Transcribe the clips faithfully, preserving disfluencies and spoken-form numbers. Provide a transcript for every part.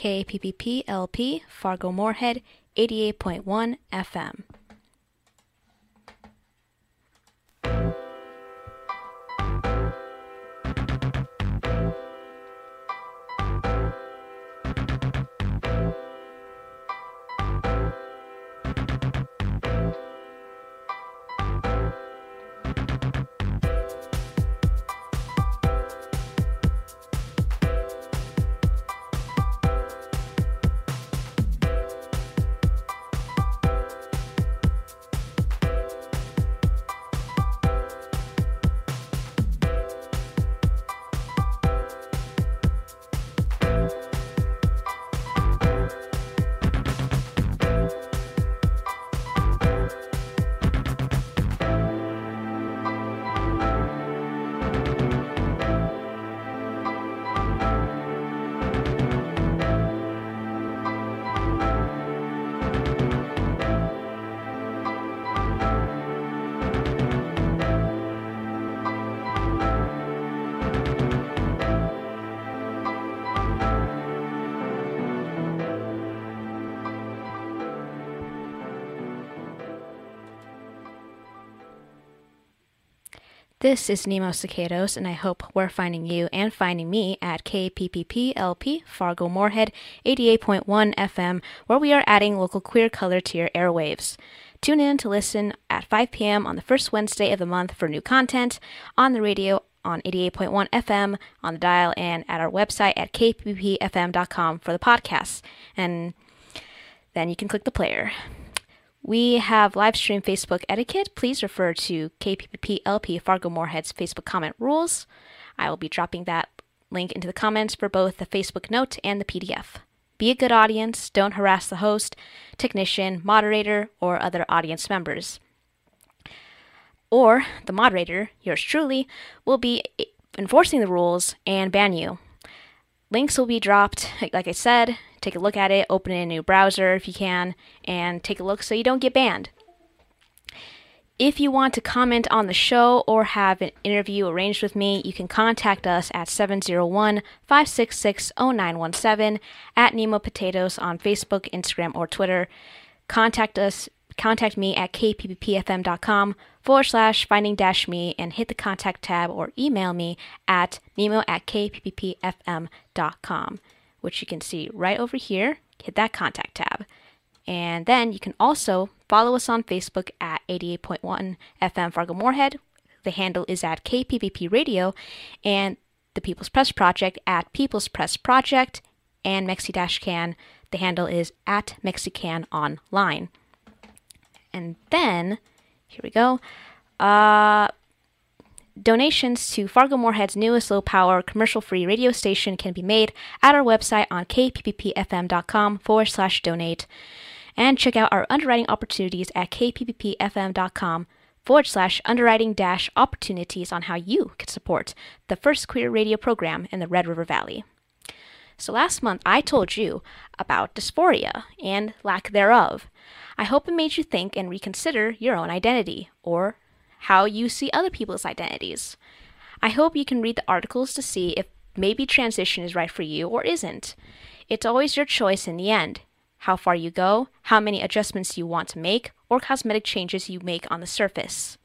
K P P P L P Fargo-Moorhead eighty-eight point one F M. This is Nemo Cicados, and I hope we're finding you and finding me at K P P P L P Fargo-Moorhead eighty-eight point one F M, where we are adding local queer color to your airwaves. Tune in to listen at five p.m. on the first Wednesday of the month for new content, on the radio on eighty-eight point one F M, on the dial, and at our website at k p p p f m dot com for the podcasts. And then you can click the player. We have live stream Facebook etiquette. Please refer to K P P P L P Fargo-Moorhead's Facebook comment rules. I will be dropping that link into the comments for both the Facebook note and the P D F. Be a good audience. Don't harass the host, technician, moderator, or other audience members. Or the moderator, yours truly, will be enforcing the rules and ban you. Links will be dropped, like I said. Take a look at it, open a new browser if you can, and take a look so you don't get banned. If you want to comment on the show or have an interview arranged with me, you can contact us at seven oh one, five six six, oh nine one seven, at Nemo Potatoes on Facebook, Instagram, or Twitter. Contact us, contact me at k p p p f m dot com forward slash finding dash me and hit the contact tab, or email me at nemo at k p p p f m dot com. Which you can see right over here. Hit that contact tab. And then you can also follow us on Facebook at eighty-eight point one F M Fargo-Moorhead. The handle is at K P P P Radio, and the People's Press Project at People's Press Project, and Mexi-Can. The handle is at Mexican Online. And then, here we go. Uh... Donations to Fargo-Moorhead's newest low-power, commercial-free radio station can be made at our website on k p p p f m dot com forward slash donate. And check out our underwriting opportunities at k p p p f m dot com forward slash underwriting dash opportunities on how you can support the first queer radio program in the Red River Valley. So last month, I told you about dysphoria and lack thereof. I hope it made you think and reconsider your own identity, or how you see other people's identities. I hope you can read the articles to see if maybe transition is right for you or isn't. It's always your choice in the end. How far you go, how many adjustments you want to make, or cosmetic changes you make on the surface.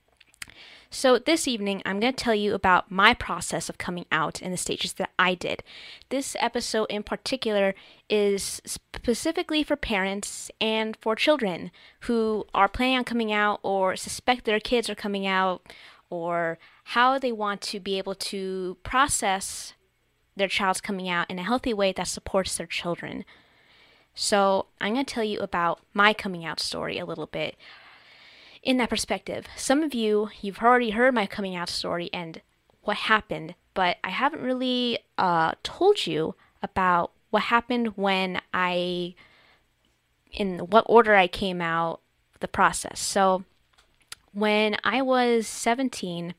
So this evening, I'm going to tell you about my process of coming out and the stages that I did. This episode in particular is specifically for parents and for children who are planning on coming out or suspect their kids are coming out, or how they want to be able to process their child's coming out in a healthy way that supports their children. So I'm going to tell you about my coming out story a little bit. In that perspective, some of you, you've already heard my coming out story and what happened, but I haven't really uh, told you about what happened when I, in what order I came out, the process. So when I was seventeen,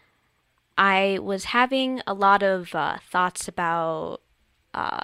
I was having a lot of uh, thoughts about uh,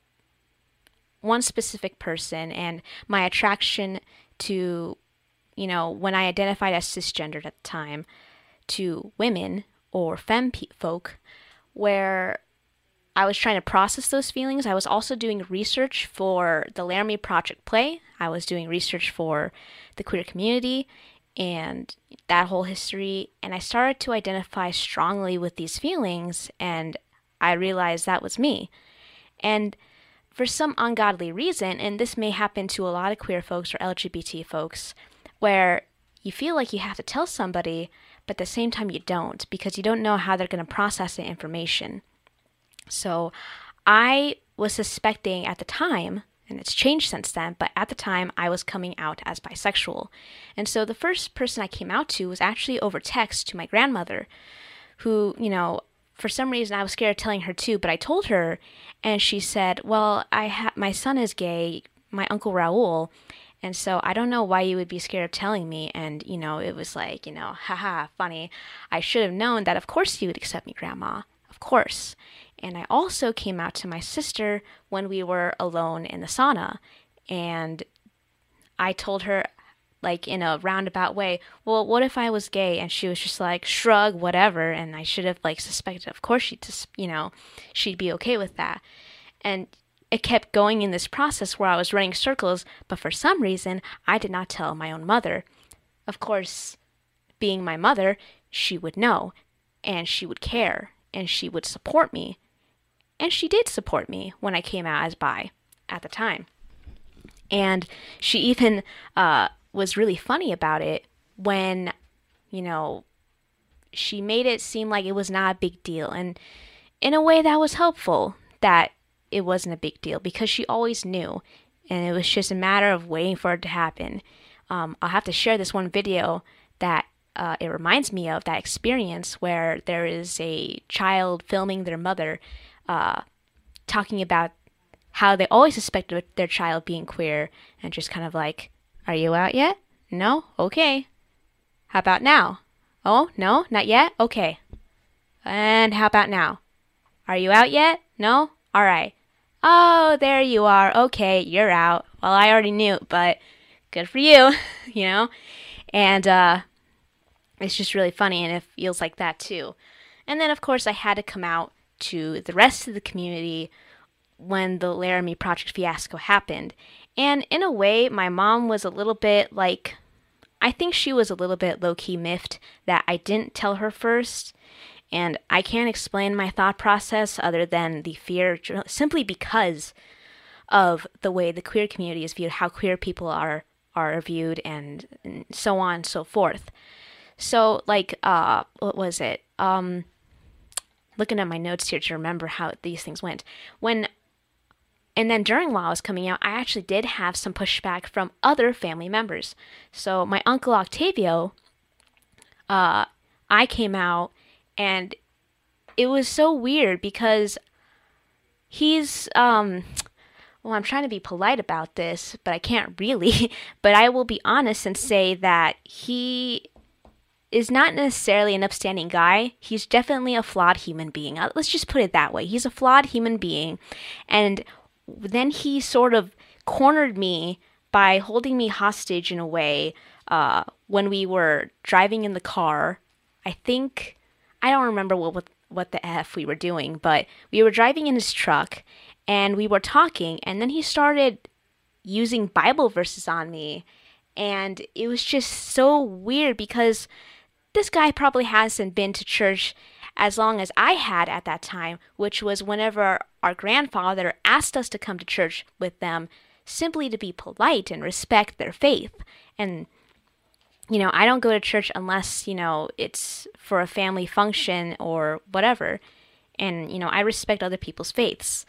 one specific person and my attraction to, you know, when I identified as cisgendered at the time, to women or femme folk, where I was trying to process those feelings. I was also doing research for the Laramie Project play. I was doing research for the queer community and that whole history. And I started to identify strongly with these feelings, and I realized that was me. And for some ungodly reason, and this may happen to a lot of queer folks or L G B T folks, where you feel like you have to tell somebody, but at the same time you don't, because you don't know how they're going to process the information. So I was suspecting at the time, and it's changed since then, but at the time I was coming out as bisexual. And so the first person I came out to was actually over text to my grandmother, who, you know, for some reason I was scared of telling her too, but I told her, and she said, well, I ha- my son is gay, my Uncle Raul, and so I don't know why you would be scared of telling me. And, you know, it was like, you know, haha, funny. I should have known that of course you would accept me, Grandma. Of course. And I also came out to my sister when we were alone in the sauna. And I told her, like, in a roundabout way, well, what if I was gay? And she was just like, shrug, whatever. And I should have, like, suspected, of course, she'd, you know, she'd be okay with that. And it kept going in this process where I was running circles, but for some reason, I did not tell my own mother. Of course, being my mother, she would know, and she would care, and she would support me. And she did support me when I came out as bi at the time. And she even uh, was really funny about it when, you know, she made it seem like it was not a big deal. And in a way that was helpful, that it wasn't a big deal, because she always knew, and it was just a matter of waiting for it to happen. Um, I'll have to share this one video that uh, it reminds me of that experience where there is a child filming their mother uh, talking about how they always suspected their child being queer, and just kind of like, are you out yet? No? Okay. How about now? Oh, no? Not yet? Okay. And how about now? Are you out yet? No? All right. Oh, there you are. Okay, you're out. Well, I already knew, but good for you, you know? And uh, it's just really funny, and it feels like that too. And then, of course, I had to come out to the rest of the community when the Laramie Project fiasco happened. And in a way, my mom was a little bit like, I think she was a little bit low-key miffed that I didn't tell her first. And I can't explain my thought process other than the fear, simply because of the way the queer community is viewed, how queer people are are viewed, and, and so on and so forth. So, like, uh, what was it? Um, looking at my notes here to remember how these things went. When, and then during while I was coming out, I actually did have some pushback from other family members. So my Uncle Octavio, uh, I came out, and it was so weird because he's, um, well, I'm trying to be polite about this, but I can't really. But I will be honest and say that he is not necessarily an upstanding guy. He's definitely a flawed human being. Uh, Let's just put it that way. He's a flawed human being. And then he sort of cornered me by holding me hostage in a way uh, when we were driving in the car. I think... I don't remember what, what what the F we were doing, but we were driving in his truck, and we were talking, and then he started using Bible verses on me, and it was just so weird because this guy probably hasn't been to church as long as I had at that time, which was whenever our grandfather asked us to come to church with them simply to be polite and respect their faith. And you know, I don't go to church unless, you know, it's for a family function or whatever. And, you know, I respect other people's faiths.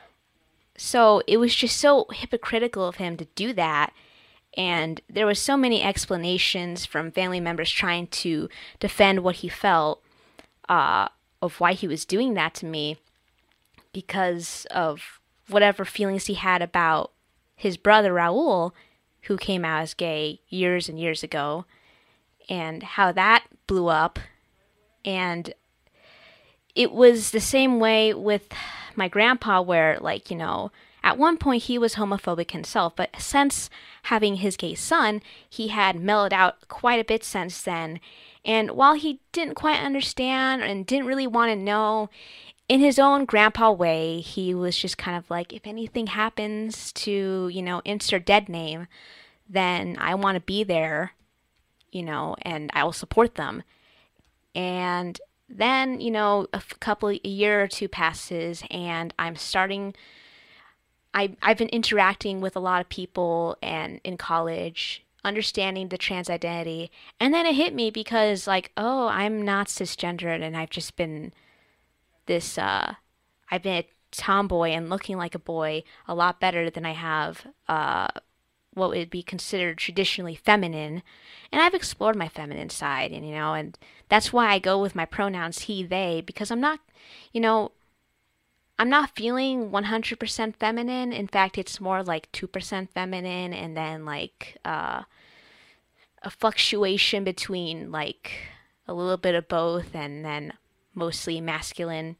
So it was just so hypocritical of him to do that. And there was so many explanations from family members trying to defend what he felt uh, of why he was doing that to me because of whatever feelings he had about his brother Raul, who came out as gay years and years ago, and how that blew up. And it was the same way with my grandpa where, like, you know, at one point he was homophobic himself, but since having his gay son, he had mellowed out quite a bit since then. And while he didn't quite understand and didn't really want to know, in his own grandpa way, he was just kind of like, if anything happens to, you know, insert dead name, then I want to be there, you know, and I will support them. And then, you know, a couple, a year or two passes, and I'm starting. I I've been interacting with a lot of people and in college, understanding the trans identity, and then it hit me because like, oh, I'm not cisgendered, and I've just been this. Uh, I've been a tomboy and looking like a boy a lot better than I have. Uh, what would be considered traditionally feminine, and I've explored my feminine side, and you know, and that's why I go with my pronouns he, they, because I'm not, you know, I'm not feeling one hundred percent feminine. In fact, it's more like two percent feminine, and then like uh, a fluctuation between like a little bit of both, and then mostly masculine,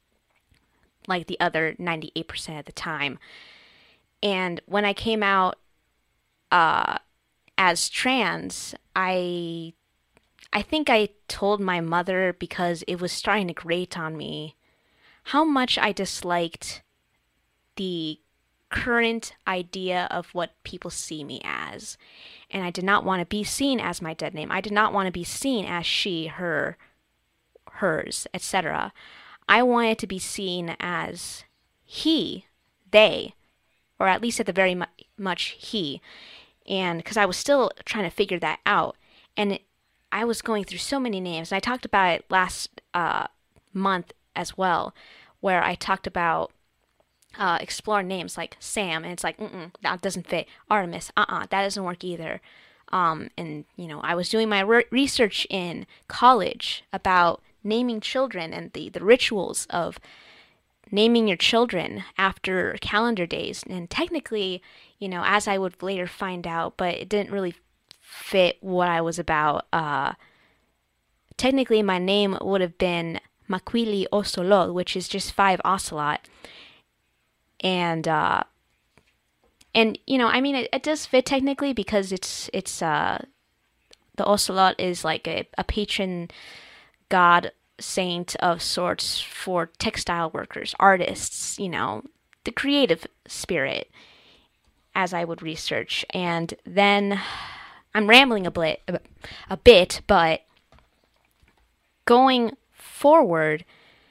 like the other ninety-eight percent of the time. And when I came out uh, as trans, I I think I told my mother because it was starting to grate on me how much I disliked the current idea of what people see me as. And I did not want to be seen as my dead name. I did not want to be seen as she, her, hers, et cetera. I wanted to be seen as he, they, or at least at the very mu- much he. And because I was still trying to figure that out. And it, I was going through so many names. And I talked about it last uh, month as well, where I talked about uh, exploring names like Sam, and it's like, mm that doesn't fit. Artemis, uh-uh, that doesn't work either. Um, and, you know, I was doing my re- research in college about naming children and the, the rituals of naming your children after calendar days. And technically, you know, as I would later find out, but it didn't really fit what I was about. Uh, technically, my name would have been Makwili Osolot, which is just five ocelot. And, uh, and you know, I mean, it, it does fit technically because it's, it's, uh, the ocelot is like a, a patron god saint of sorts for textile workers, artists, you know, the creative spirit, as I would research. And then I'm rambling a bit, a bit, but going forward,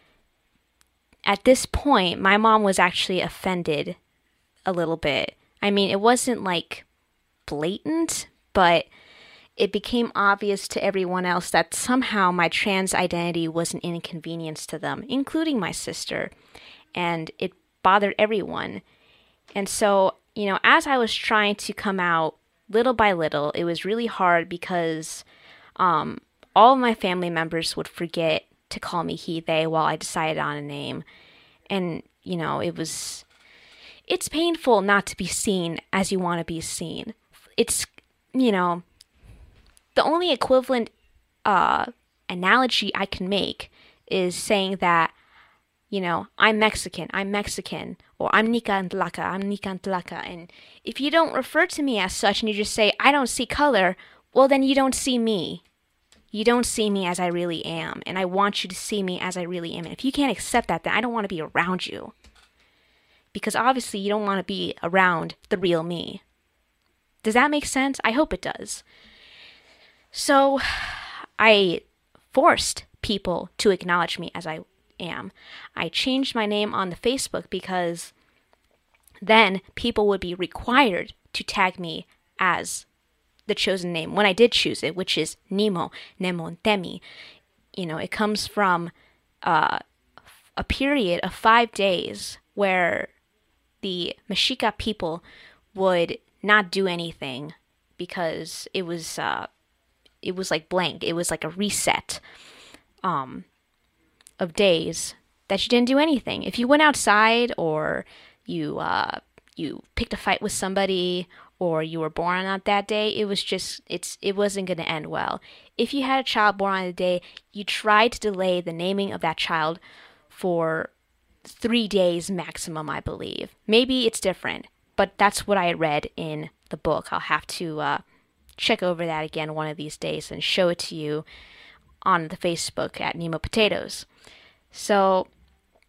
at this point, my mom was actually offended a little bit. I mean, it wasn't like blatant, but it became obvious to everyone else that somehow my trans identity was an inconvenience to them, including my sister, and it bothered everyone. And so, you know, as I was trying to come out little by little, it was really hard because um, all of my family members would forget to call me he, they while I decided on a name. And, you know, it was, it's painful not to be seen as you want to be seen. It's, you know, the only equivalent uh, analogy I can make is saying that, you know, I'm Mexican, I'm Mexican, or I'm Nica Ntlaca, I'm Nica Ntlaca. And if you don't refer to me as such and you just say, I don't see color, well, then you don't see me. You don't see me as I really am, and I want you to see me as I really am. And if you can't accept that, then I don't want to be around you. Because obviously you don't want to be around the real me. Does that make sense? I hope it does. So I forced people to acknowledge me as I am. I changed my name on the Facebook because then people would be required to tag me as the chosen name when I did choose it, which is Nemo, Nemo Ntemi. You know, it comes from uh, a period of five days where the Mexica people would not do anything because it was uh, it was like blank. It was like a reset um, of days that you didn't do anything. If you went outside or you uh, you picked a fight with somebody or you were born on that day, it was just, it's it wasn't going to end well. If you had a child born on the day, you tried to delay the naming of that child for three days maximum, I believe. Maybe it's different, but that's what I read in the book. I'll have to uh, check over that again one of these days and show it to you on the Facebook at Nemo Potatoes. So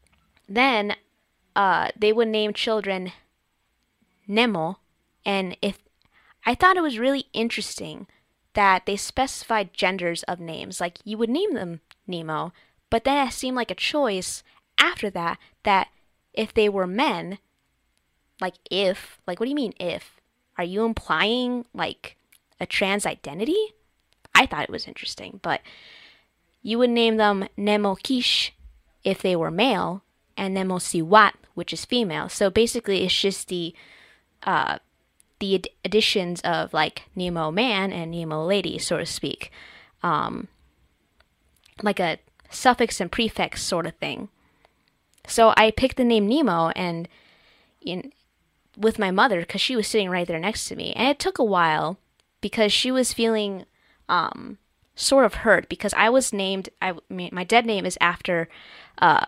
Then uh, they would name children Nemo, and if I thought it was really interesting that they specified genders of names. Like you would name them Nemo, but then it seemed like a choice after that that if they were men, like if, like what do you mean if? Are you implying like a trans identity? I thought it was interesting, but you would name them Nemo Kish if they were male, and Nemo Siwat, which is female. So basically, it's just the uh, the ad- additions of like Nemo man and Nemo lady, so to speak, um, like a suffix and prefix sort of thing. So I picked the name Nemo and in with my mother because she was sitting right there next to me, and it took a while because she was feeling um, sort of hurt because I was named. I mean, my dead name is after. Uh,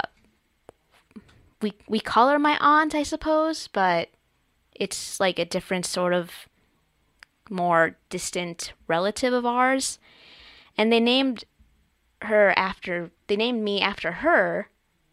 we we call her my aunt, I suppose, but it's like a different sort of more distant relative of ours, and they named her after. They named me after her,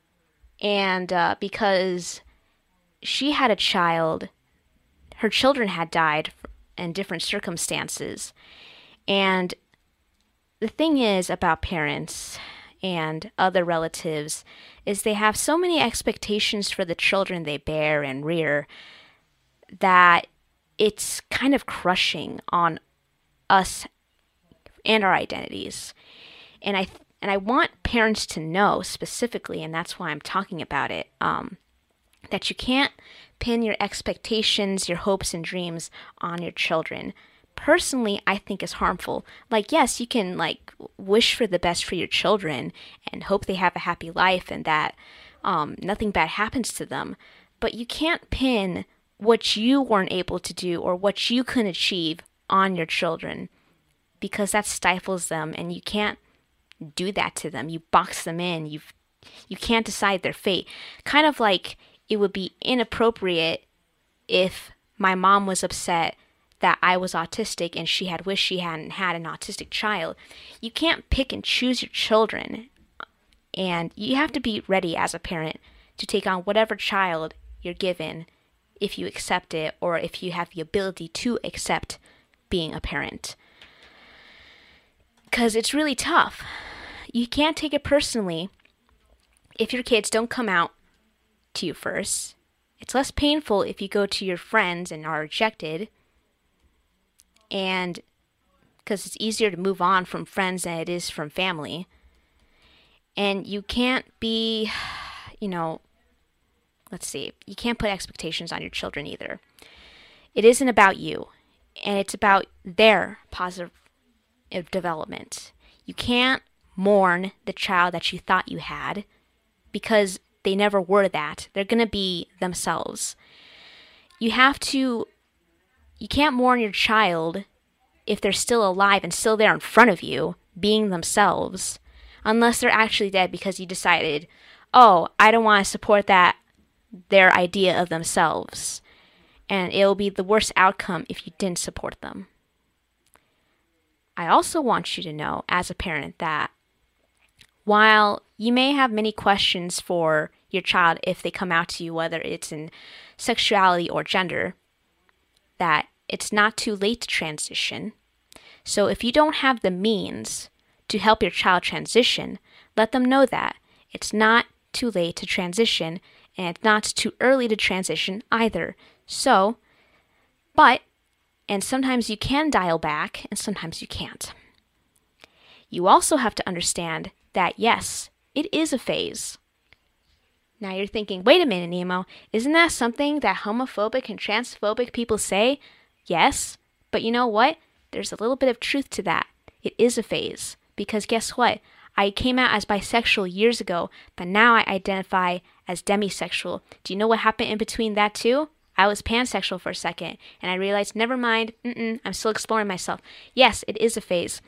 and uh, because she had a child, her children had died in different circumstances, and the thing is about parents and other relatives is they have so many expectations for the children they bear and rear that it's kind of crushing on us and our identities. And I and I want parents to know specifically, and that's why I'm talking about it, um, that you can't pin your expectations, your hopes and dreams on your children. Personally, I think is harmful. Like, yes, you can like wish for the best for your children and hope they have a happy life and that um, nothing bad happens to them. But you can't pin what you weren't able to do or what you couldn't achieve on your children because that stifles them, and you can't do that to them. You box them in. You you can't decide their fate. Kind of like it would be inappropriate if my mom was upset that I was autistic and she had wished she hadn't had an autistic child. You can't pick and choose your children, and you have to be ready as a parent to take on whatever child you're given if you accept it or if you have the ability to accept being a parent. Because it's really tough. You can't take it personally if your kids don't come out to you first. It's less painful if you go to your friends and are rejected, and because it's easier to move on from friends than it is from family. And you can't be, you know, let's see, you can't put expectations on your children either. It isn't about you, and it's about their positive development. You can't mourn the child that you thought you had because they never were that. They're going to be themselves. You have to, you can't mourn your child if they're still alive and still there in front of you, being themselves, unless they're actually dead because you decided, oh, I don't want to support that, their idea of themselves. And it'll be the worst outcome if you didn't support them. I also want you to know, as a parent, that while you may have many questions for your child if they come out to you, whether it's in sexuality or gender, that it's not too late to transition. So if you don't have the means to help your child transition, let them know that it's not too late to transition and it's not too early to transition either. So, but, and sometimes you can dial back and sometimes you can't. You also have to understand that yes, it is a phase. Now you're thinking, wait a minute, Nemo, isn't that something that homophobic and transphobic people say? Yes, but you know what? There's a little bit of truth to that. It is a phase. Because guess what? I came out as bisexual years ago, but now I identify as demisexual. Do you know what happened in between that too? I was pansexual for a second, and I realized, never mind, mm-mm, I'm still exploring myself. Yes, it is a phase.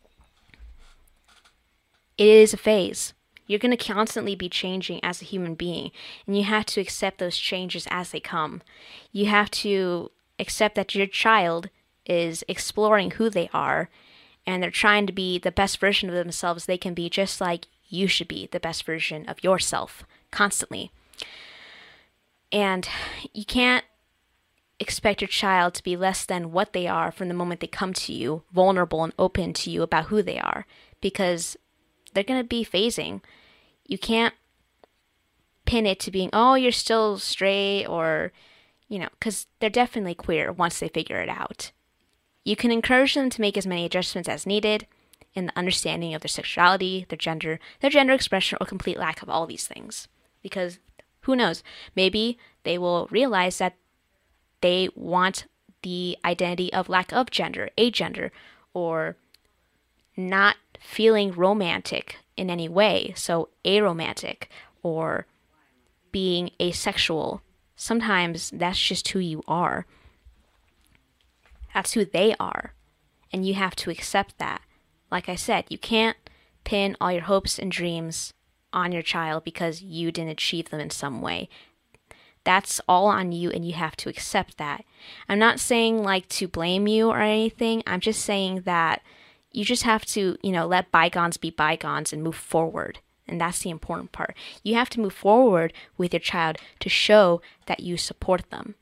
It is a phase. You're going to constantly be changing as a human being, and you have to accept those changes as they come. You have to accept that your child is exploring who they are, and they're trying to be the best version of themselves they can be, just like you should be the best version of yourself, constantly. And you can't expect your child to be less than what they are from the moment they come to you, vulnerable and open to you about who they are, because they're going to be phasing. You can't pin it to being, oh, you're still straight, or, you know, because they're definitely queer once they figure it out. You can encourage them to make as many adjustments as needed in the understanding of their sexuality, their gender, their gender expression, or complete lack of all these things. Because who knows, maybe they will realize that they want the identity of lack of gender, agender, or not feeling romantic in any way, so aromantic, or being asexual. Sometimes that's just who you are. That's who they are. And you have to accept that. Like I said, you can't pin all your hopes and dreams on your child because you didn't achieve them in some way. That's all on you, and you have to accept that. I'm not saying like to blame you or anything. I'm just saying that you just have to, you know, let bygones be bygones and move forward. And that's the important part. You have to move forward with your child to show that you support them.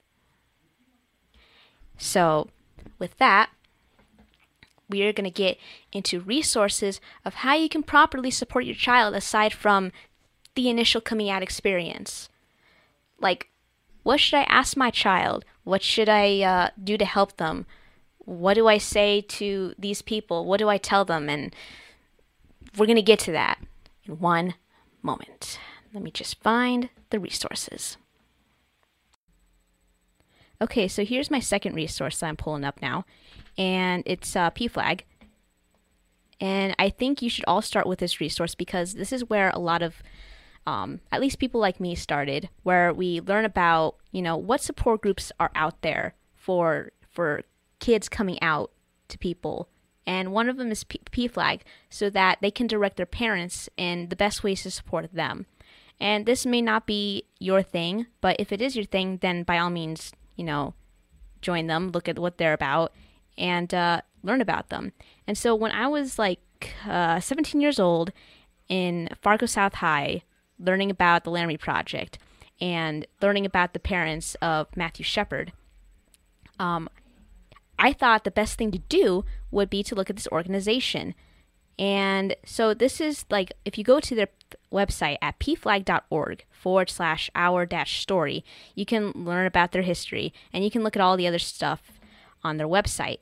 So, with that, we are going to get into resources of how you can properly support your child aside from the initial coming out experience. Like, what should I ask my child? What should I uh, do to help them? What do I say to these people? What do I tell them? And we're going to get to that in one moment. Let me just find the resources. Okay, so here's my second resource that I'm pulling up now, and it's uh, P FLAG. And I think you should all start with this resource because this is where a lot of, um, at least people like me started, where we learn about, you know, what support groups are out there for for kids coming out to people. And one of them is P- PFLAG, so that they can direct their parents in the best ways to support them. And this may not be your thing, but if it is your thing, then by all means, you know, join them, look at what they're about, and uh, learn about them. And so when I was like uh, seventeen years old in Fargo South High, learning about the Laramie Project and learning about the parents of Matthew Shepard, um, I thought the best thing to do would be to look at this organization. And so this is like, if you go to their website at pflag.org forward slash our dash story, you can learn about their history and you can look at all the other stuff on their website.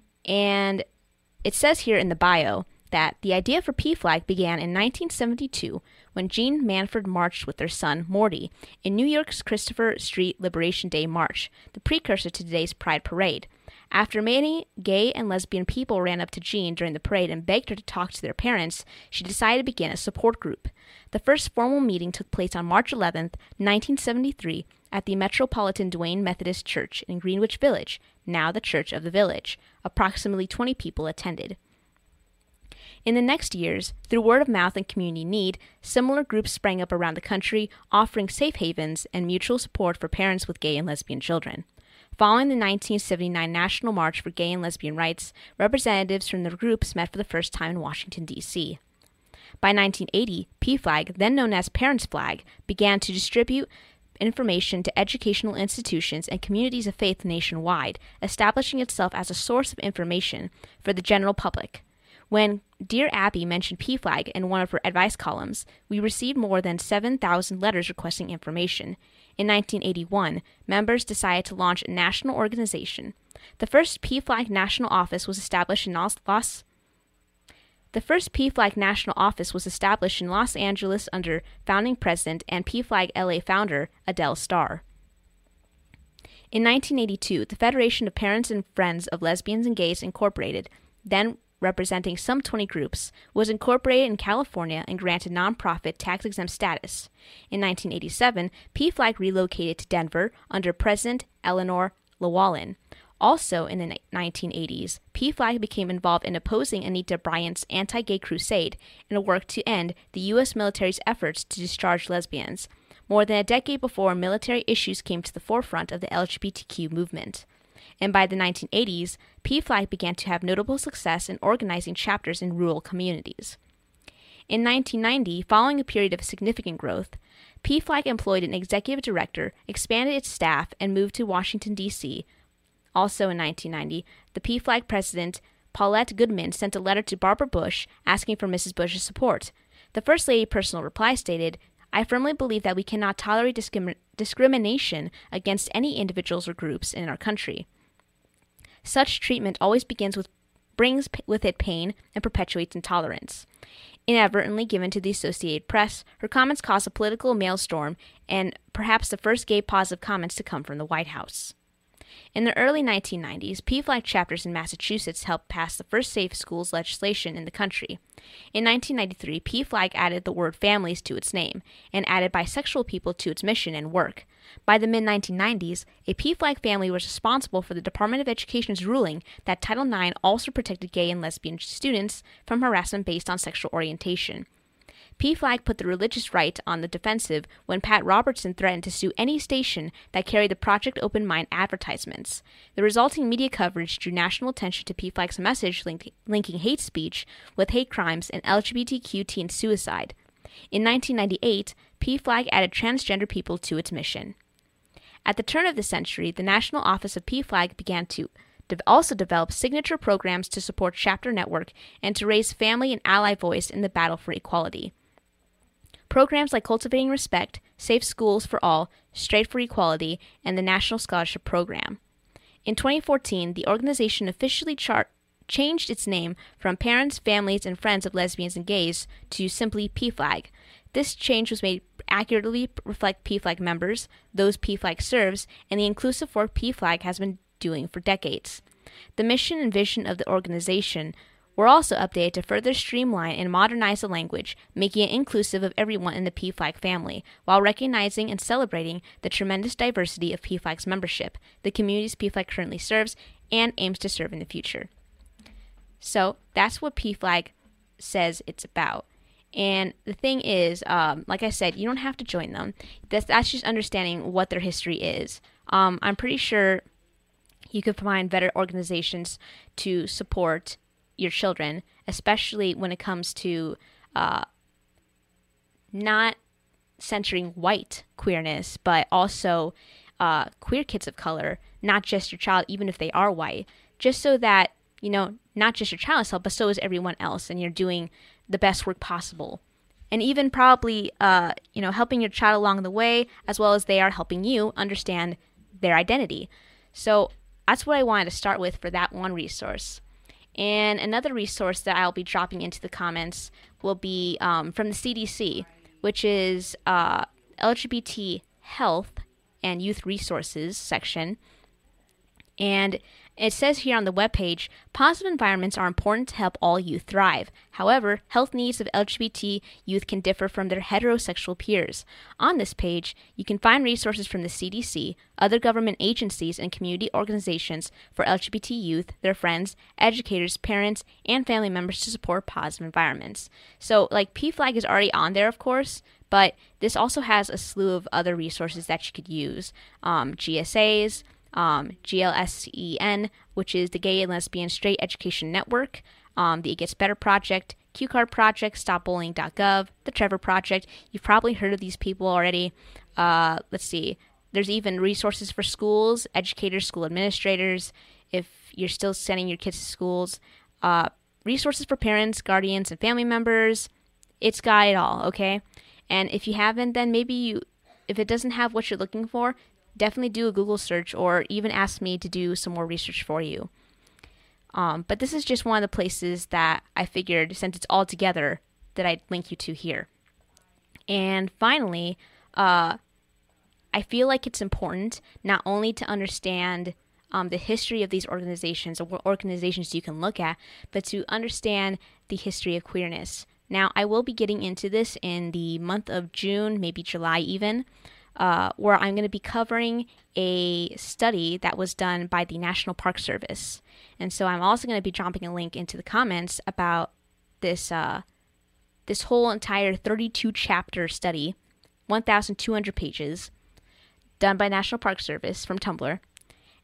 And it says here in the bio that the idea for P FLAG began in nineteen seventy-two when Jean Manford marched with their son, Morty, in New York's Christopher Street Liberation Day March, the precursor to today's Pride Parade. After many gay and lesbian people ran up to Jean during the parade and begged her to talk to their parents, she decided to begin a support group. The first formal meeting took place on March eleventh, nineteen seventy-three, at the Metropolitan Duane Methodist Church in Greenwich Village, now the Church of the Village. Approximately twenty people attended. In the next years, through word of mouth and community need, similar groups sprang up around the country, offering safe havens and mutual support for parents with gay and lesbian children. Following the nineteen seventy-nine National March for Gay and Lesbian Rights, representatives from the groups met for the first time in Washington, D C By nineteen eighty, P FLAG, then known as Parents Flag, began to distribute information to educational institutions and communities of faith nationwide, establishing itself as a source of information for the general public. When Dear Abby mentioned P FLAG in one of her advice columns, we received more than seven thousand letters requesting information. In nineteen eighty-one, members decided to launch a national organization. The first P FLAG national office was established in Los, Los The first P FLAG national office was established in Los Angeles under founding president and P FLAG L A founder Adele Starr. In nineteen eighty-two, the Federation of Parents and Friends of Lesbians and Gays Incorporated, then representing some twenty groups, was incorporated in California and granted nonprofit tax-exempt status. In nineteen eighty-seven, P FLAG relocated to Denver under President Eleanor Llewellyn. Also in the nineteen eighties, P FLAG became involved in opposing Anita Bryant's anti-gay crusade in a work to end the U S military's efforts to discharge lesbians. More than a decade before, military issues came to the forefront of the L G B T Q movement. And by the nineteen eighties, P FLAG began to have notable success in organizing chapters in rural communities. In nineteen ninety, following a period of significant growth, P F L A G employed an executive director, expanded its staff, and moved to Washington, D C. Also in nineteen ninety, the P F L A G president, Paulette Goodman, sent a letter to Barbara Bush asking for Missus Bush's support. The First Lady's personal reply stated, "I firmly believe that we cannot tolerate discrim- discrimination against any individuals or groups in our country. Such treatment always begins with, brings p- with it pain and perpetuates intolerance." Inadvertently given to the Associated Press, her comments caused a political maelstrom and perhaps the first gay positive comments to come from the White House. In the early nineteen nineties, P F L A G chapters in Massachusetts helped pass the first safe schools legislation in the country. In nineteen ninety-three, P F L A G added the word families to its name and added bisexual people to its mission and work. By the mid nineteen nineties, a P F L A G family was responsible for the Department of Education's ruling that Title nine also protected gay and lesbian students from harassment based on sexual orientation. P F L A G put the religious right on the defensive when Pat Robertson threatened to sue any station that carried the Project Open Mind advertisements. The resulting media coverage drew national attention to P F L A G's message link- linking hate speech with hate crimes and L G B T Q teen suicide. In nineteen ninety-eight, P F L A G added transgender people to its mission. At the turn of the century, the National Office of P F L A G began to de- also develop signature programs to support chapter network and to raise family and ally voice in the battle for equality. Programs like Cultivating Respect, Safe Schools for All, Straight for Equality, and the National Scholarship Program. In twenty fourteen, the organization officially char- changed its name from Parents, Families, and Friends of Lesbians and Gays to simply P F L A G. This change was made accurately reflect P F L A G members, those P F L A G serves, and the inclusive work P F L A G has been doing for decades. The mission and vision of the organization were also updated to further streamline and modernize the language, making it inclusive of everyone in the P F L A G family, while recognizing and celebrating the tremendous diversity of P F L A G's membership, the communities P F L A G currently serves, and aims to serve in the future. So that's what P F L A G says it's about. And the thing is, um, like I said, you don't have to join them. That's, that's just understanding what their history is. Um, I'm pretty sure you could find better organizations to support your children, especially when it comes to uh, not centering white queerness, but also uh, queer kids of color, not just your child, even if they are white, just so that, you know, not just your child is helped, but so is everyone else, and you're doing the best work possible. And even probably, uh, you know, helping your child along the way, as well as they are helping you understand their identity. So that's what I wanted to start with for that one resource. And another resource that I'll be dropping into the comments will be um, from the C D C, which is uh, L G B T Health and Youth Resources section. And it says here on the webpage, positive environments are important to help all youth thrive. However, health needs of L G B T youth can differ from their heterosexual peers. On this page, you can find resources from the C D C, other government agencies, and community organizations for L G B T youth, their friends, educators, parents, and family members to support positive environments. So, like, P F L A G is already on there, of course, but this also has a slew of other resources that you could use. Um, G S As, Um, G L S E N, which is the Gay and Lesbian Straight Education Network, um, the It Gets Better Project, Q Card Project, Stop Bullying dot gov, the Trevor Project. You've probably heard of these people already. Uh, let's see. There's even resources for schools, educators, school administrators, if you're still sending your kids to schools. Uh, resources for parents, guardians, and family members. It's got it all, okay? And if you haven't, then maybe you, if it doesn't have what you're looking for, definitely do a Google search or even ask me to do some more research for you. Um, but this is just one of the places that I figured, since it's all together, that I'd link you to here. And finally, uh, I feel like it's important not only to understand um, the history of these organizations or what organizations you can look at, but to understand the history of queerness. Now, I will be getting into this in the month of June, maybe July even, Uh, where I'm going to be covering a study that was done by the National Park Service. And so I'm also going to be dropping a link into the comments about this uh, this whole entire thirty-two chapter study, one thousand two hundred pages, done by National Park Service from Tumblr.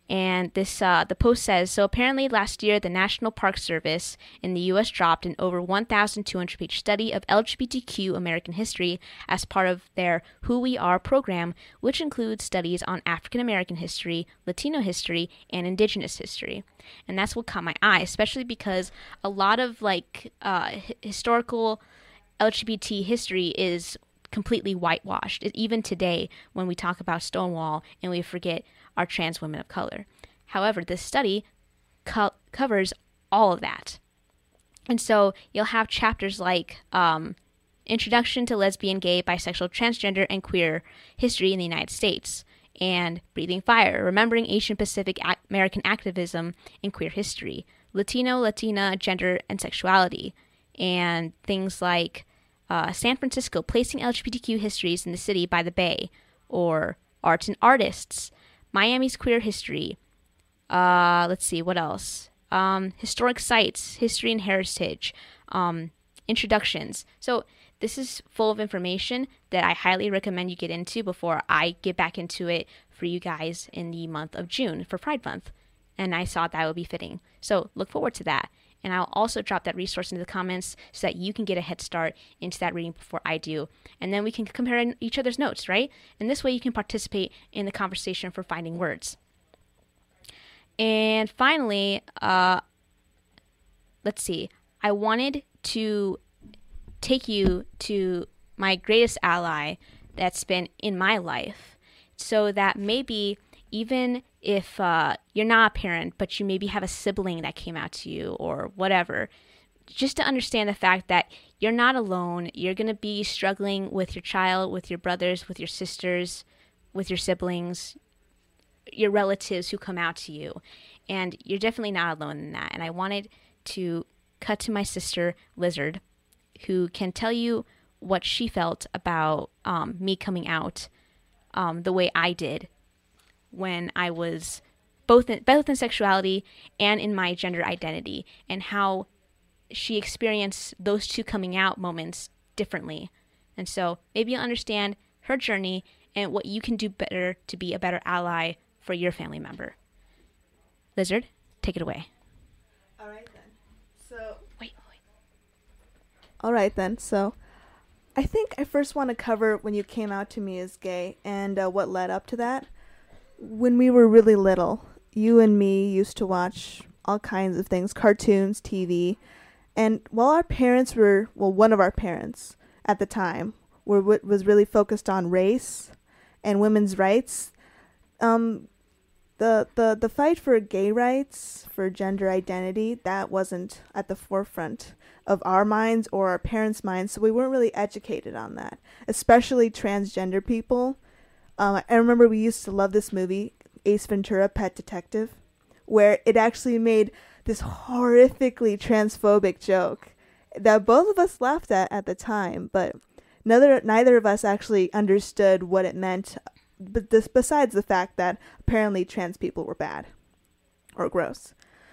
And this uh, the post says, so apparently last year the National Park Service in the U S dropped an over one thousand two hundred page study of L G B T Q American history as part of their Who We Are program, which includes studies on African American history, Latino history, and Indigenous history. And that's what caught my eye, especially because a lot of like uh, h- historical L G B T history is completely whitewashed. Even today, when we talk about Stonewall and we forget our trans women of color. However, this study co- covers all of that. And so you'll have chapters like um, Introduction to Lesbian, Gay, Bisexual, Transgender, and Queer History in the United States, and Breathing Fire, Remembering Asian Pacific Ac- American Activism in Queer History, Latino, Latina, Gender, and Sexuality, and things like uh, San Francisco, Placing L G B T Q Histories in the City by the Bay, or Arts and Artists, Miami's Queer History. Uh, let's see, what else? Um, historic Sites, History and Heritage, um, Introductions. So this is full of information that I highly recommend you get into before I get back into it for you guys in the month of June for Pride Month. And I thought that would be fitting. So look forward to that. And I'll also drop that resource into the comments so that you can get a head start into that reading before I do. And then we can compare each other's notes, right? And this way you can participate in the conversation for finding words. And finally, uh, let's see. I wanted to take you to my greatest ally that's been in my life so that maybe even if uh, you're not a parent, but you maybe have a sibling that came out to you or whatever, just to understand the fact that you're not alone. You're going to be struggling with your child, with your brothers, with your sisters, with your siblings, your relatives who come out to you. And you're definitely not alone in that. And I wanted to cut to my sister, Lizard, who can tell you what she felt about um, me coming out um, the way I did when I was both in, both in sexuality and in my gender identity, and how she experienced those two coming out moments differently. And so maybe you'll understand her journey and what you can do better to be a better ally for your family member. Lizard, take it away. All right then. So Wait, wait. All right then. So I think I first want to cover when you came out to me as gay and uh, what led up to that. When we were really little, you and me used to watch all kinds of things, cartoons, T V, and while our parents were, well, one of our parents at the time were was really focused on race and women's rights, um, the the the fight for gay rights, for gender identity, that wasn't at the forefront of our minds or our parents' minds, so we weren't really educated on that, especially transgender people. Um, I remember we used to love this movie, Ace Ventura, Pet Detective, where it actually made this horrifically transphobic joke that both of us laughed at at the time, but neither neither of us actually understood what it meant, but this, besides the fact that apparently trans people were bad or gross.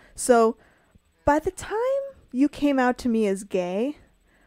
So by the time you came out to me as gay,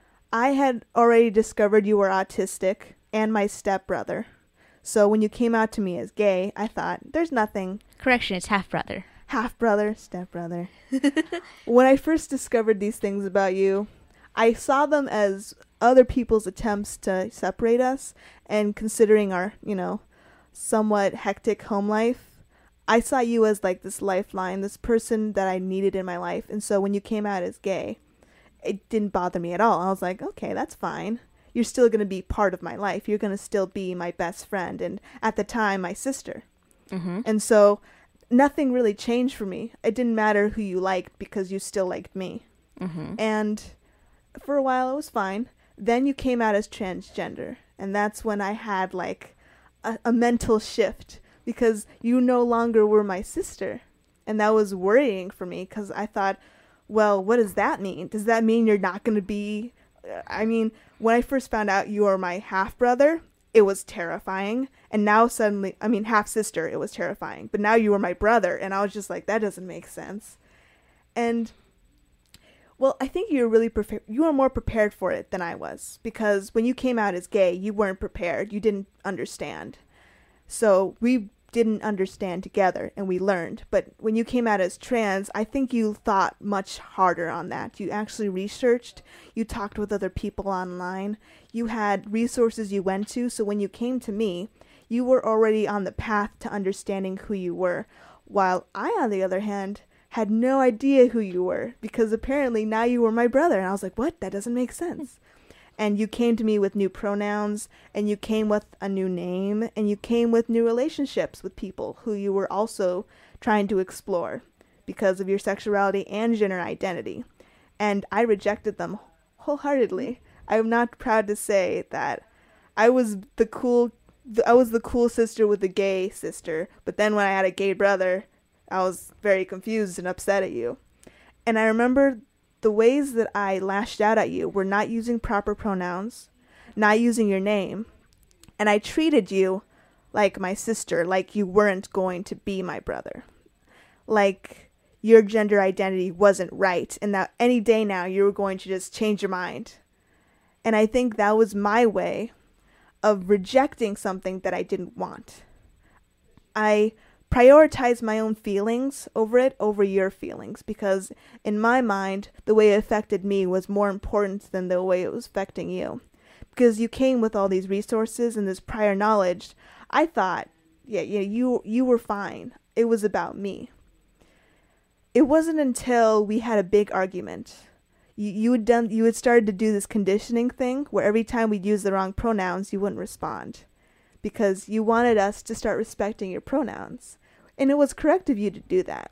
I had already discovered you were autistic and my stepbrother. So when you came out to me as gay, I thought, there's nothing. Correction, it's half-brother. Half-brother, stepbrother. When I first discovered these things about you, I saw them as other people's attempts to separate us, and considering our, you know, somewhat hectic home life, I saw you as like this lifeline, this person that I needed in my life. And so when you came out as gay, it didn't bother me at all. I was like, okay, that's fine. You're still going to be part of my life. You're going to still be my best friend. And at the time, my sister. Mm-hmm. And so nothing really changed for me. It didn't matter who you liked because you still liked me. Mm-hmm. And for a while, it was fine. Then you came out as transgender. And that's when I had like a, a mental shift, because you no longer were my sister. And that was worrying for me, because I thought, well, what does that mean? Does that mean you're not going to be... I mean, when I first found out you were my half-brother, it was terrifying. And now suddenly, I mean, half-sister, it was terrifying. But now you were my brother, and I was just like, that doesn't make sense. And, well, I think you were really prepared. You were more prepared for it than I was. Because when you came out as gay, you weren't prepared. You didn't understand. So we didn't understand together and we learned. But when you came out as trans, I think you thought much harder on that. You actually researched, you talked with other people online, you had resources you went to. So when you came to me, you were already on the path to understanding who you were, while I, on the other hand, had no idea who you were, because apparently now you were my brother. And I was like, what? That doesn't make sense. And you came to me with new pronouns, and you came with a new name, and you came with new relationships with people who you were also trying to explore because of your sexuality and gender identity. And I rejected them wholeheartedly. I'm not proud to say that I was the cool, I was the cool sister with the gay sister, but then when I had a gay brother, I was very confused and upset at you. And I remember the ways that I lashed out at you were not using proper pronouns, not using your name, and I treated you like my sister, like you weren't going to be my brother. Like your gender identity wasn't right, and that any day now you were going to just change your mind. And I think that was my way of rejecting something that I didn't want. I prioritize my own feelings over it, over your feelings, because in my mind, the way it affected me was more important than the way it was affecting you. Because you came with all these resources and this prior knowledge, I thought, yeah, yeah, you you were fine. It was about me. It wasn't until we had a big argument. You you had done you had started to do this conditioning thing where every time we'd use the wrong pronouns, you wouldn't respond, because you wanted us to start respecting your pronouns. And it was correct of you to do that.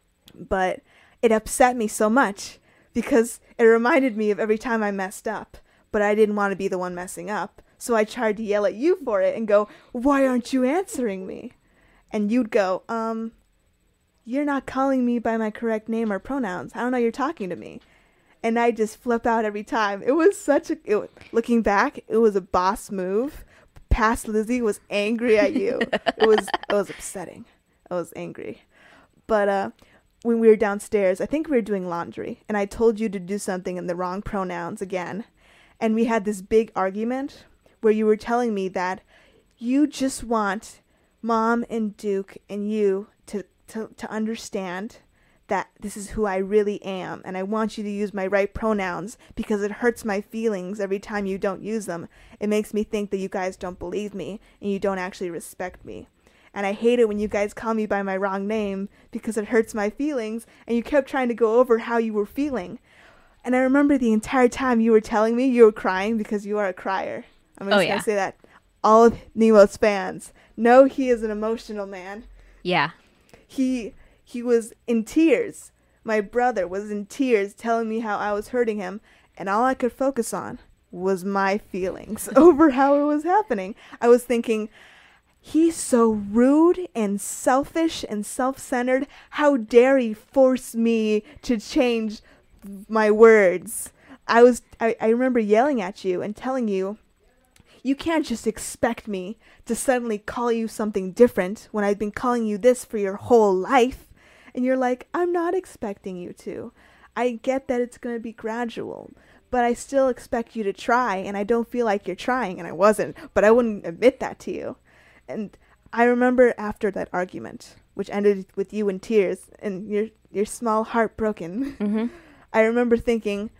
But it upset me so much because it reminded me of every time I messed up. But I didn't want to be the one messing up. So I tried to yell at you for it and go, why aren't you answering me? And you'd go, um, you're not calling me by my correct name or pronouns. I don't know you're talking to me. And I just flip out every time. It was such a, it, looking back, it was a boss move. Past Lizzie was angry at you. It was it was upsetting. I was angry. But uh, when we were downstairs, I think we were doing laundry, and I told you to do something in the wrong pronouns again. And we had this big argument where you were telling me that you just want Mom and Duke and you to, to, to understand that this is who I really am, and I want you to use my right pronouns because it hurts my feelings every time you don't use them. It makes me think that you guys don't believe me and you don't actually respect me. And I hate it when you guys call me by my wrong name because it hurts my feelings, and you kept trying to go over how you were feeling. And I remember the entire time you were telling me you were crying, because you are a crier. I'm just oh, yeah. going to say that. All of Nemo's fans know he is an emotional man. Yeah. He... He was in tears. My brother was in tears telling me how I was hurting him, and all I could focus on was my feelings over how it was happening. I was thinking, he's so rude and selfish and self-centered. How dare he force me to change my words? I was I, I remember yelling at you and telling you, you can't just expect me to suddenly call you something different when I've been calling you this for your whole life. And you're like, I'm not expecting you to. I get that it's going to be gradual, but I still expect you to try, and I don't feel like you're trying, and I wasn't, but I wouldn't admit that to you. And I remember after that argument, which ended with you in tears and your your small heart broken, mm-hmm. I remember thinking,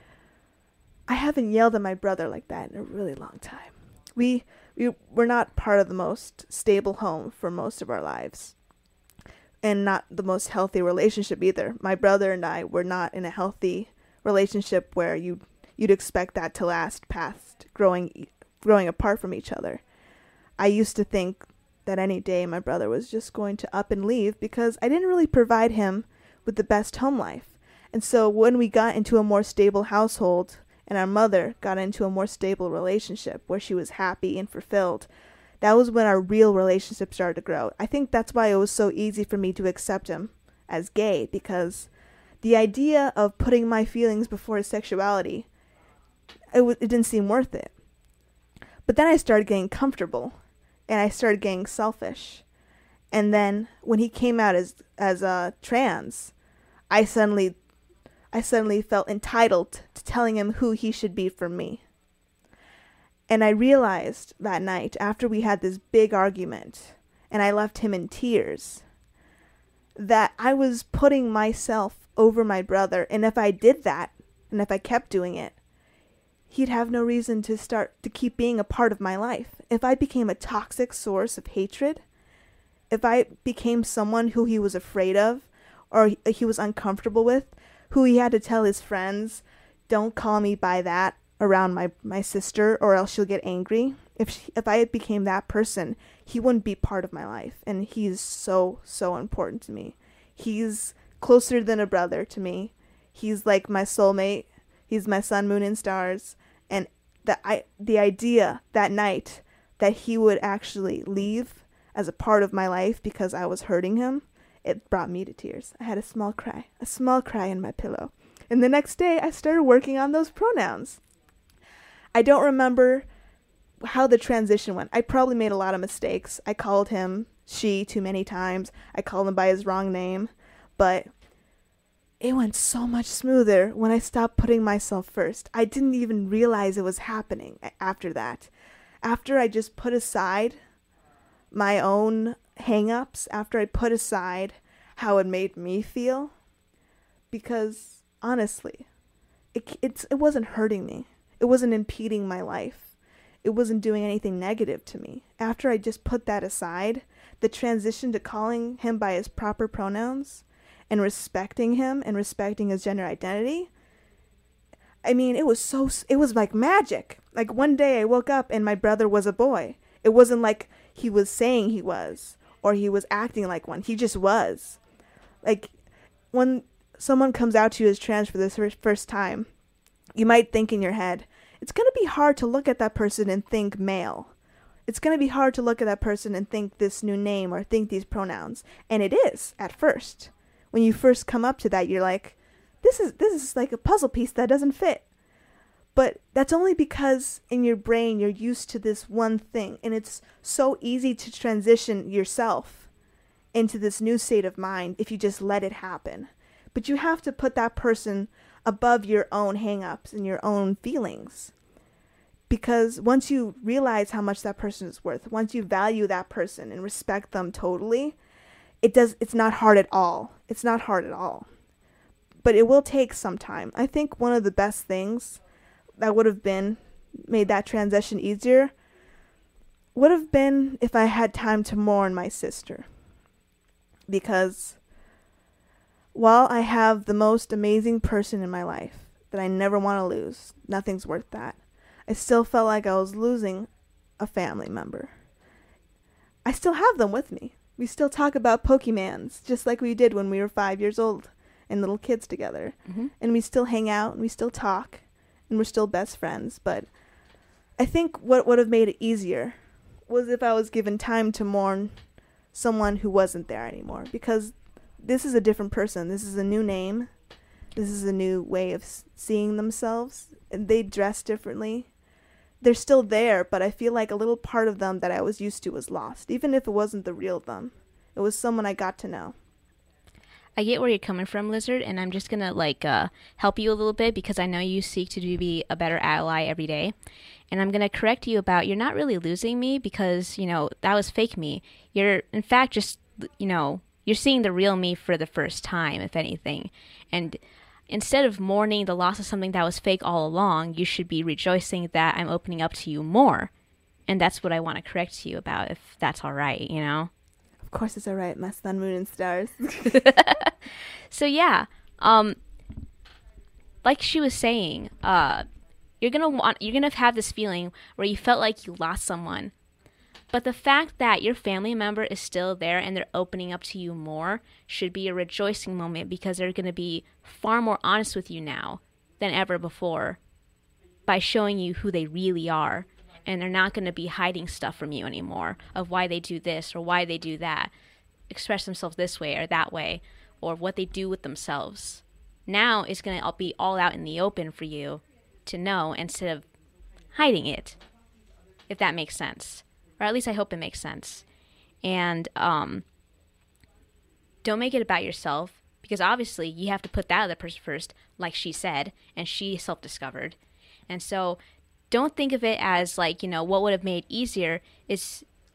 I haven't yelled at my brother like that in a really long time. We, we we're not part of the most stable home for most of our lives. And not the most healthy relationship either. My brother and I were not in a healthy relationship where you you'd expect that to last past growing growing apart from each other. I used to think that any day my brother was just going to up and leave because I didn't really provide him with the best home life. And so when we got into a more stable household and our mother got into a more stable relationship where she was happy and fulfilled, that was when our real relationship started to grow. I think that's why it was so easy for me to accept him as gay, because the idea of putting my feelings before his sexuality, it, w- it didn't seem worth it. But then I started getting comfortable, and I started getting selfish. And then when he came out as as uh, trans, I suddenly, I suddenly felt entitled to telling him who he should be for me. And I realized that night, after we had this big argument, and I left him in tears, that I was putting myself over my brother. And if I did that, and if I kept doing it, he'd have no reason to start to keep being a part of my life. If I became a toxic source of hatred, if I became someone who he was afraid of, or he was uncomfortable with, who he had to tell his friends, don't call me by that around my, my sister, or else she'll get angry. If she, if I became that person, he wouldn't be part of my life. And he's so, so important to me. He's closer than a brother to me. He's like my soulmate. He's my sun, moon, and stars. And the, I, the idea that night that he would actually leave as a part of my life because I was hurting him, it brought me to tears. I had a small cry, a small cry in my pillow. And the next day, I started working on those pronouns. I don't remember how the transition went. I probably made a lot of mistakes. I called him she too many times. I called him by his wrong name. But it went so much smoother when I stopped putting myself first. I didn't even realize it was happening after that. After I just put aside my own hang-ups, after I put aside how it made me feel, because honestly, it, it's, it wasn't hurting me. It wasn't impeding my life. It wasn't doing anything negative to me. After I just put that aside, the transition to calling him by his proper pronouns and respecting him and respecting his gender identity, I mean, it was so, it was like magic. Like one day I woke up and my brother was a boy. It wasn't like he was saying he was, or he was acting like one. He just was. Like when someone comes out to you as trans for the first time, you might think in your head, it's going to be hard to look at that person and think male. It's going to be hard to look at that person and think this new name or think these pronouns. And it is at first. When you first come up to that, you're like, this is this is like a puzzle piece that doesn't fit. But that's only because in your brain you're used to this one thing. And it's so easy to transition yourself into this new state of mind if you just let it happen. But you have to put that person above your own hang-ups and your own feelings. Because once you realize how much that person is worth, once you value that person and respect them totally, it does it's not hard at all. It's not hard at all. But it will take some time. I think one of the best things that would have been made that transition easier would have been if I had time to mourn my sister. Because while I have the most amazing person in my life that I never want to lose, nothing's worth that, I still felt like I was losing a family member. I still have them with me. We still talk about Pokemans, just like we did when we were five years old and little kids together. Mm-hmm. And we still hang out and we still talk and we're still best friends. But I think what would have made it easier was if I was given time to mourn someone who wasn't there anymore, because this is a different person. This is a new name. This is a new way of seeing themselves. And they dress differently. They're still there, but I feel like a little part of them that I was used to was lost, even if it wasn't the real them. It was someone I got to know. I get where you're coming from, Lizard, and I'm just going to like uh, help you a little bit because I know you seek to be a better ally every day. And I'm going to correct you about you're not really losing me because, you know, that was fake me. You're, in fact, just, you know, you're seeing the real me for the first time, if anything. And instead of mourning the loss of something that was fake all along, you should be rejoicing that I'm opening up to you more. And that's what I want to correct you about, if that's all right, you know? Of course it's all right, my sun, moon, and stars. So yeah, um, like she was saying, uh, you're gonna want, you're gonna have this feeling where you felt like you lost someone. But the fact that your family member is still there and they're opening up to you more should be a rejoicing moment because they're going to be far more honest with you now than ever before by showing you who they really are. And they're not going to be hiding stuff from you anymore of why they do this or why they do that, express themselves this way or that way, or what they do with themselves. Now it's going to be all out in the open for you to know instead of hiding it, if that makes sense. Or at least I hope it makes sense. And um, don't make it about yourself, because obviously you have to put that other person first, like she said, and she self-discovered. And so don't think of it as like, you know, what would have made it easier is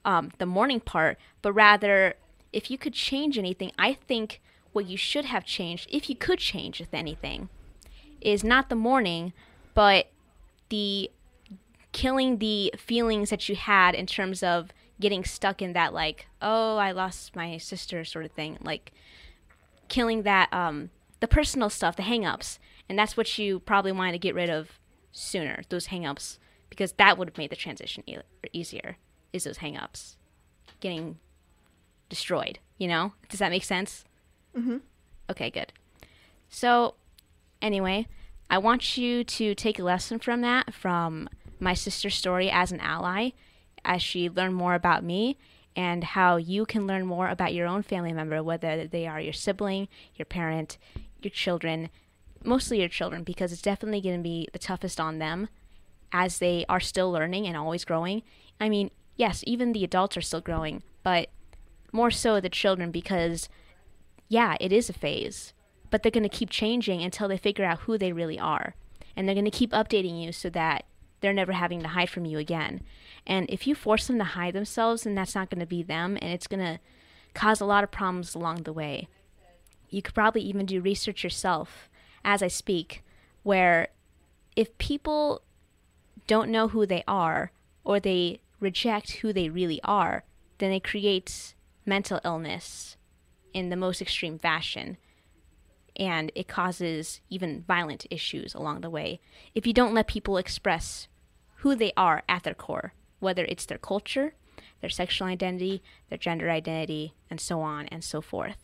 um, the mourning part, but rather if you could change anything, I think what you should have changed, if you could change with anything, is not the mourning, but the killing the feelings that you had in terms of getting stuck in that, like, oh, I lost my sister sort of thing. Like, killing that, um, the personal stuff, the hang-ups. And that's what you probably wanted to get rid of sooner, those hang-ups, because that would have made the transition e- easier, is those hang-ups getting destroyed, you know? Does that make sense? Mm-hmm. Okay, good. So, anyway, I want you to take a lesson from that, from my sister's story as an ally, as she learned more about me, and how you can learn more about your own family member, whether they are your sibling, your parent, your children, mostly your children, because it's definitely going to be the toughest on them as they are still learning and always growing. I mean, yes, even the adults are still growing, but more so the children, because, yeah, it is a phase, but they're going to keep changing until they figure out who they really are. And they're going to keep updating you so that they're never having to hide from you again. And if you force them to hide themselves, then that's not going to be them, and it's going to cause a lot of problems along the way. You could probably even do research yourself as I speak, where if people don't know who they are, or they reject who they really are, then it creates mental illness in the most extreme fashion. And it causes even violent issues along the way if you don't let people express who they are at their core, whether it's their culture, their sexual identity, their gender identity, and so on and so forth.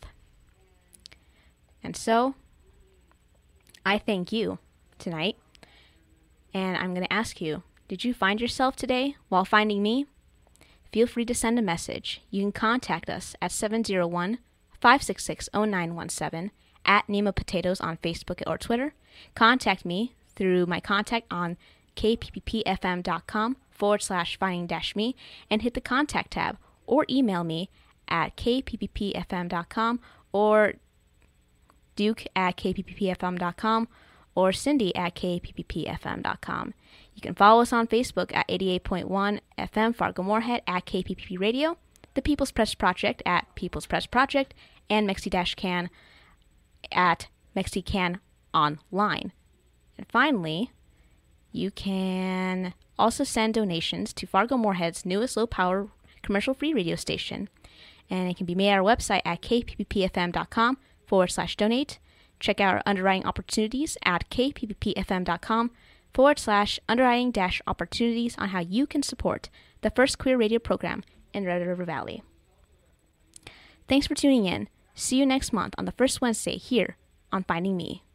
And so, I thank you tonight, and I'm going to ask you, did you find yourself today while finding me? Feel free to send a message. You can contact us at seven zero one, five six six, zero nine one seven, at Nemo Potatoes on Facebook or Twitter. Contact me through my contact on kpppfm.com forward slash finding dash me and hit the contact tab, or email me at kpppfm.com or duke at kpppfm.com or cindy at kpppfm.com. You can follow us on Facebook at eighty-eight point one F M Fargo Moorhead, at K P P P Radio, the People's Press Project at People's Press Project, and Mexi-Can at Mexican Online. And finally, you can also send donations to Fargo Moorhead's newest low-power commercial-free radio station, and it can be made at our website at kpppfm.com forward slash donate. Check out our underwriting opportunities at kpppfm.com forward slash underwriting dash opportunities on how you can support the first queer radio program in Red River Valley. Thanks for tuning in. See you next month on the first Wednesday here on Finding Me.